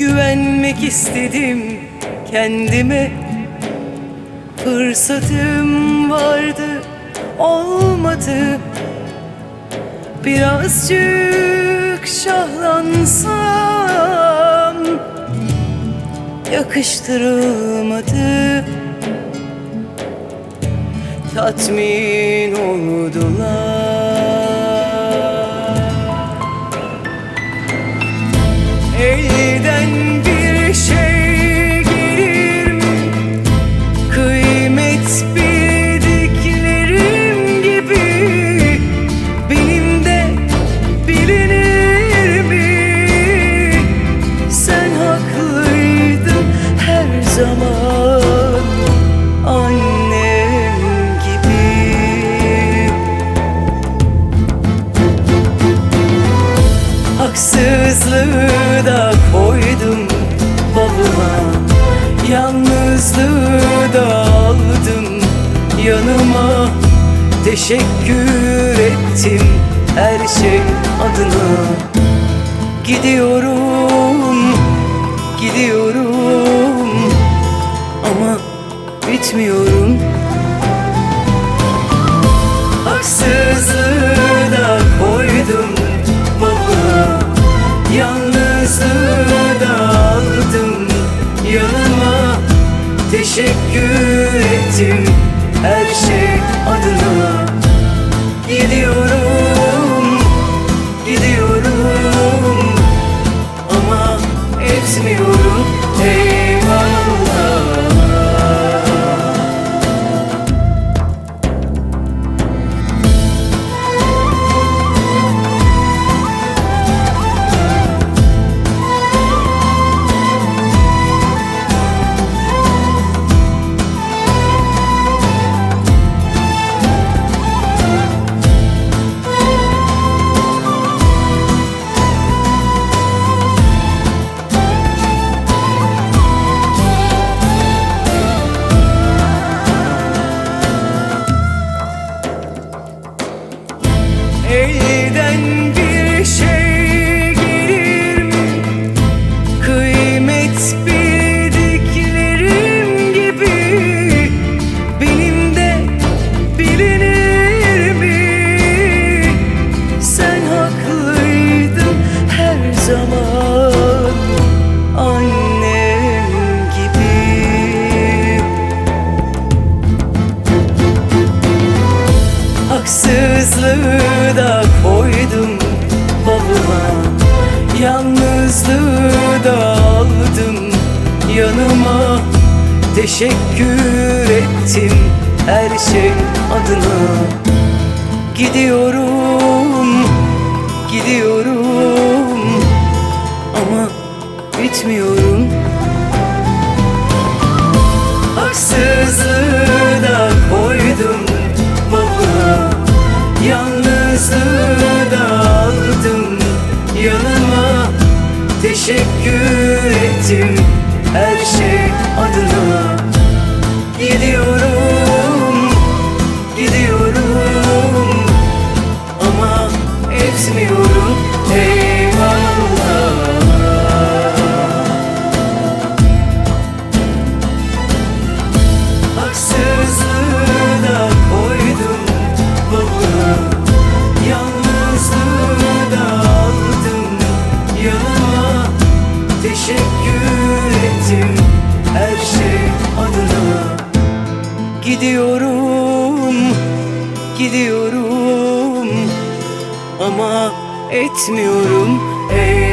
Güvenmek istedim kendime, fırsatım vardı, olmadı. Birazcık şahlansam yakıştırılmadı. Tatmin oldular. Elden bir şey gelir mi? Kıymet bildiklerim gibi benim de bilinir mi? Sen haklıydın her zaman, annem gibi. Haksızlığı da koydum bavula, yalnızlığı da aldım yanıma. Teşekkür ettim her şey adına. Gidiyorum, gidiyorum ama bitmiyorum. Haksızlığı da koydum bavula, yalnızlığı da aldım yanıma. Teşekkür ettim her şey adına. Gidiyorum, gidiyorum ama etmiyorum. Eyvallah. Elden bir şey gelir mi? Kıymet bildiklerim gibi benim de bilinir mi? Sen haklıydın her zaman, annem gibi. Haksızlığı da koydum bavula, yalnızlığı da aldım yanıma. Teşekkür ettim her şey adına. Gidiyorum, gidiyorum ama bitmiyorum. Haksızlığı da koydum bavula, yalnızlığı da aldım yanıma. Teşekkür ettim her şey adına. Gidiyorum, gidiyorum ama etmiyorum. Eyvallah. Haksızlığı da koydum bavula, yalnızlığı da aldım yanıma. Teşekkür ettim her şey adına. Gidiyorum, gidiyorum ama etmiyorum.